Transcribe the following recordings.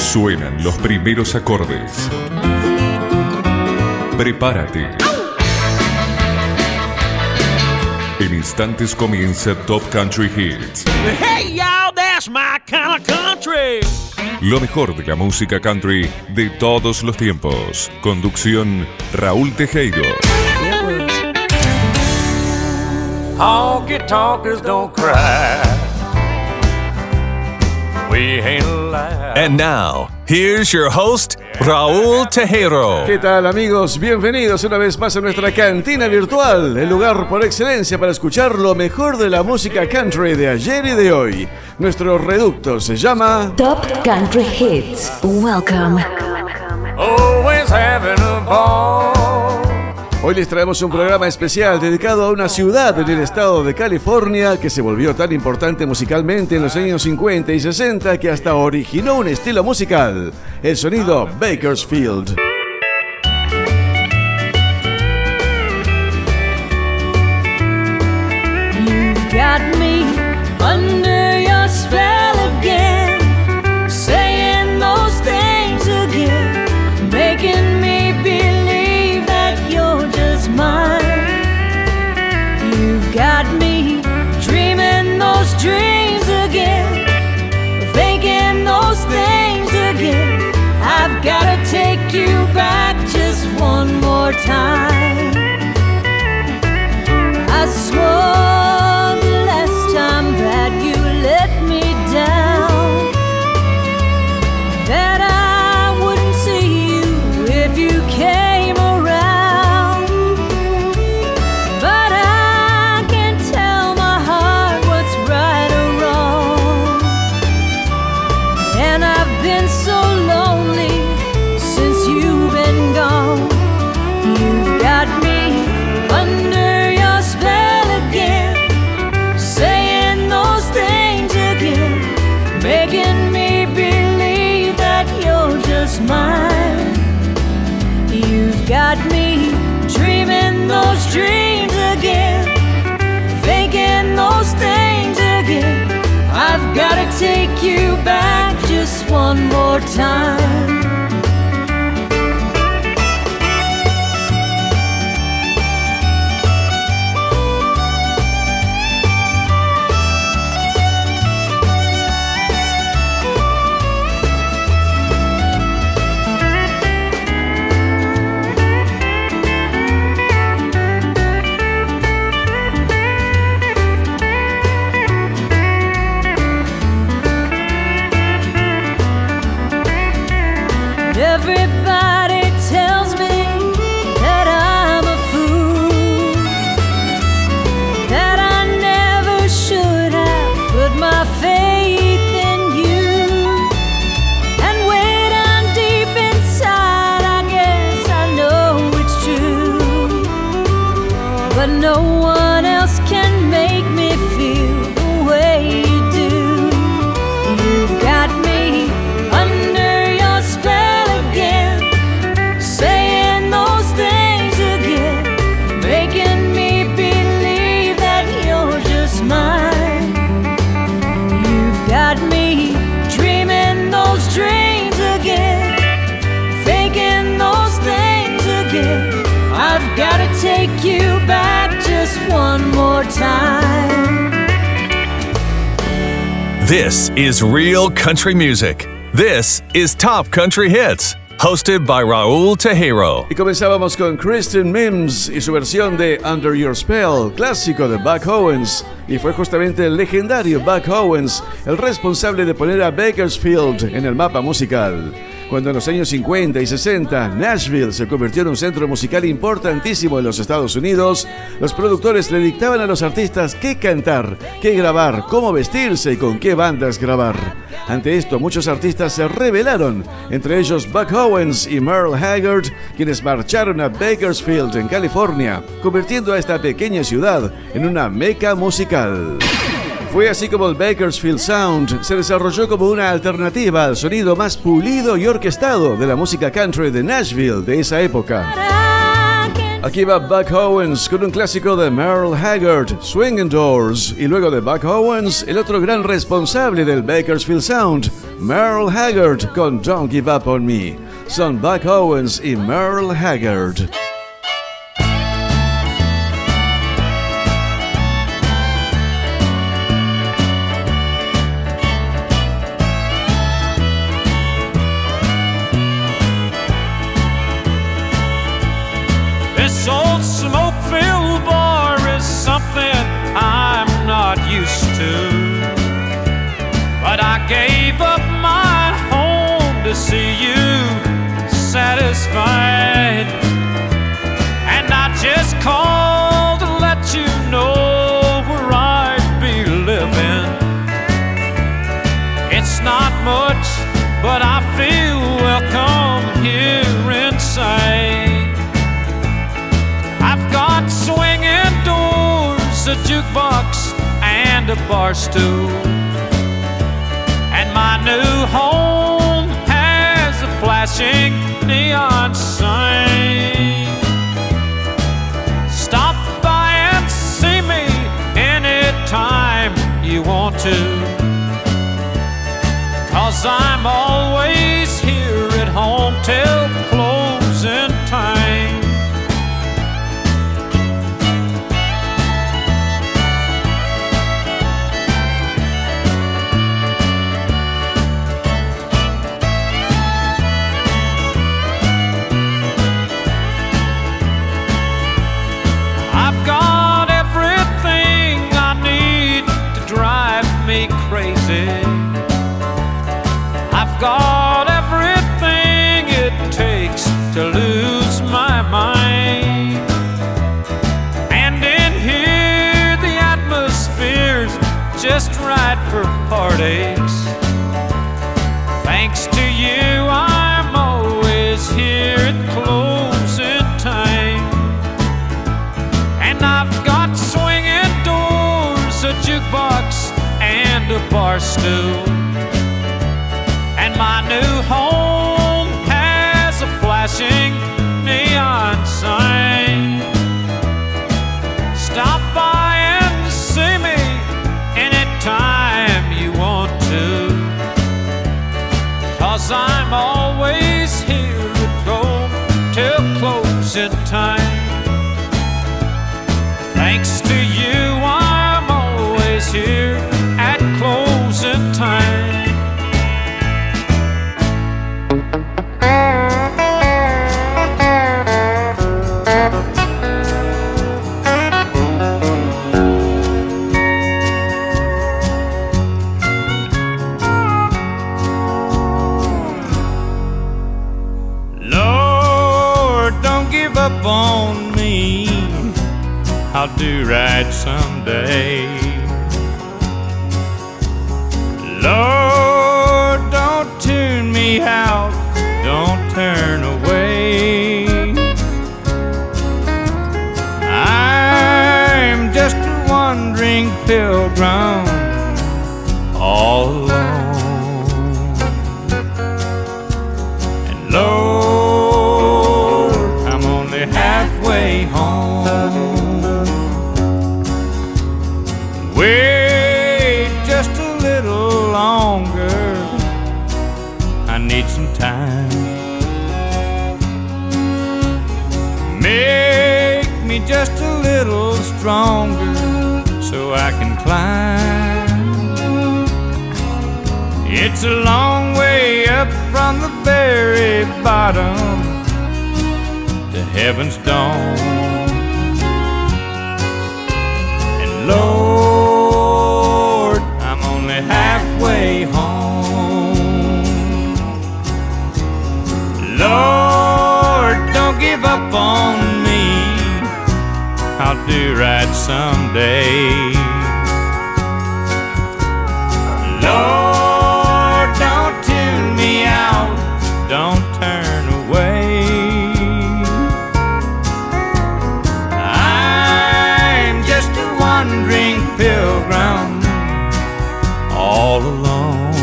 Suenan los primeros acordes. Prepárate. En instantes comienza Top Country Hits. Hey y'all, that's my kind of country. Lo mejor de la música country de todos los tiempos. Conducción Raúl Tejero. Honky talkers don't cry. We ain't alive. And now, here's your host, Raúl Tejero. ¿Qué tal, amigos? Bienvenidos una vez más a nuestra cantina virtual, el lugar por excelencia para escuchar lo mejor de la música country de ayer y de hoy. Nuestro reducto se llama Top Country Hits. Welcome. Always having a ball. Hoy les traemos un programa especial dedicado a una ciudad en el estado de California que se volvió tan importante musicalmente en los años 50 y 60 que hasta originó un estilo musical, el sonido Bakersfield. You've got me under your spell again, saying those things again, making me believe that you're just mine. You've got me dreaming those dreams again, thinking those things again. I've gotta take you back just one more time. I swore the last time that you let me down that I wouldn't see you if you came around. But I can tell my heart what's right or wrong, and I've been so lonely since you've been gone. You've got me under your spell again, saying those things again, making me believe that you're just mine. You've got me dreaming those dreams again, thinking those things again. I've gotta take you back just one more time. Everybody tells me that I'm a fool, that I never should have put my faith in you. And way down deep inside, I guess I know it's true, but no one else can make me feel the way you do. You've got me under your spell again, saying those things again, making me believe that you're just mine. You've got me dreaming those dreams again, thinking those things again. I've gotta take you back just one more time. This is real country music. This is Top Country Hits, hosted by Raúl Tejero. Y comenzábamos con Kristen Mims y su versión de Under Your Spell, clásico de Buck Owens. Y fue justamente el legendario Buck Owens el responsable de poner a Bakersfield en el mapa musical. Cuando en los años 50 y 60 Nashville se convirtió en un centro musical importantísimo en los Estados Unidos, los productores le dictaban a los artistas qué cantar, qué grabar, cómo vestirse y con qué bandas grabar. Ante esto, muchos artistas se rebelaron, entre ellos Buck Owens y Merle Haggard, quienes marcharon a Bakersfield, en California, convirtiendo a esta pequeña ciudad en una meca musical. Fue así como el Bakersfield Sound se desarrolló como una alternativa al sonido más pulido y orquestado de la música country de Nashville de esa época. Aquí va Buck Owens con un clásico de Merle Haggard, Swingin' Doors. Y luego de Buck Owens, el otro gran responsable del Bakersfield Sound, Merle Haggard con Don't Give Up On Me. Son Buck Owens y Merle Haggard. This old smoke-filled bar is something I'm not used to. But I gave up my home to see you satisfied. And I just called to let you know where I'd be living. It's not much, but I feel welcome here inside. I've got swinging doors, a jukebox, and a bar stool. And my new home has a flashing neon sign. Stop by and see me anytime you want to, 'cause I'm always here at home till closing time. I've got everything I need to drive me crazy. I've got everything it takes to lose my mind. And in here the atmosphere's just right for parties. Thanks to you I'm always here at closing time. And I've got swinging doors, a jukebox, and a bar stool. And my new home has a flashing neon sign. Stop by and see me anytime you want to, 'cause I'm always here at home till closing time. Thanks to you, I'm always here at closing time. Lord, don't give up on me. I'll do right someday. Lord, don't tune me out, don't turn away. I'm just a wandering pilgrim, all alone. And Lord, I'm only halfway home. Wait just a little longer, I need some time. Make me just a little stronger so I can climb. It's a long way up from the very bottom to heaven's dome. And Lord, I'm only halfway home. Lord, don't give up on me, I'll do right someday. Lord, don't tune me out, don't turn away. I'm just a wandering pilgrim, all alone.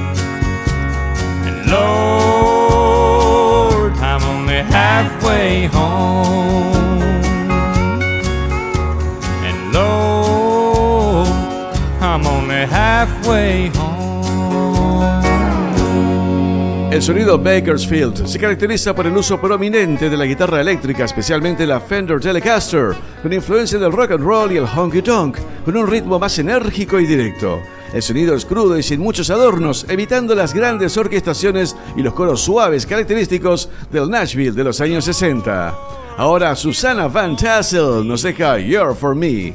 And Lord, I'm only halfway home. me home. El sonido Bakersfield se caracteriza por el uso prominente de la guitarra eléctrica, especialmente la Fender Telecaster, con influencia del rock and roll y el honky tonk, con un ritmo más enérgico y directo. El sonido es crudo y sin muchos adornos, evitando las grandes orquestaciones y los coros suaves característicos del Nashville de los años 60. Ahora Susanna Van Tassel nos deja You're For Me.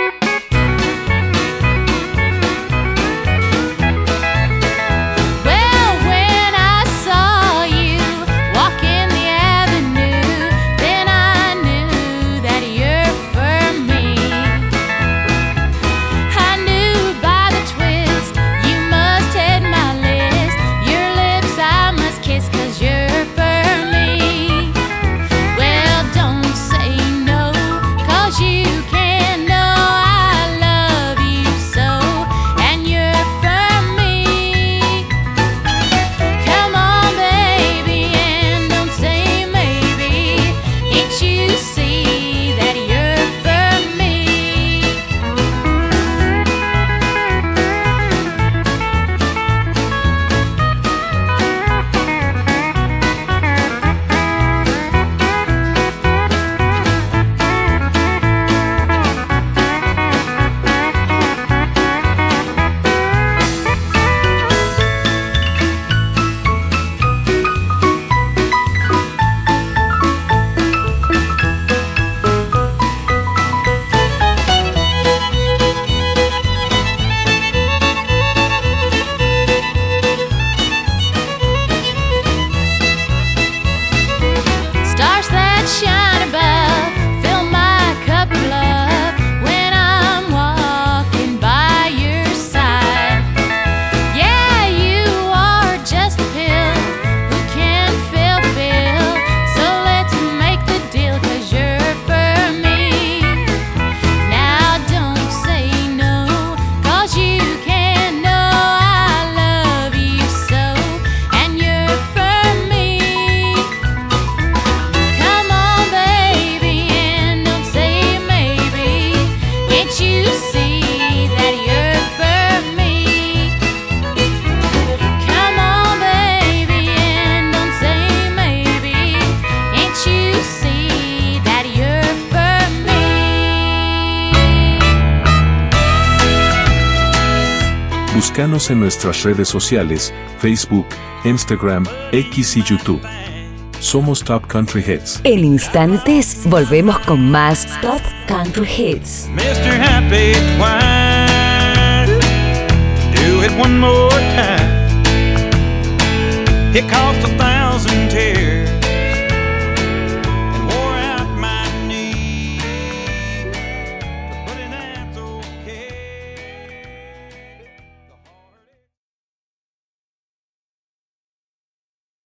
Búscanos en nuestras redes sociales, Facebook, Instagram, X y YouTube. Somos Top Country Hits. En instantes volvemos con más Top Country Hits. Mr. Happy Twine, do it one more time. It costs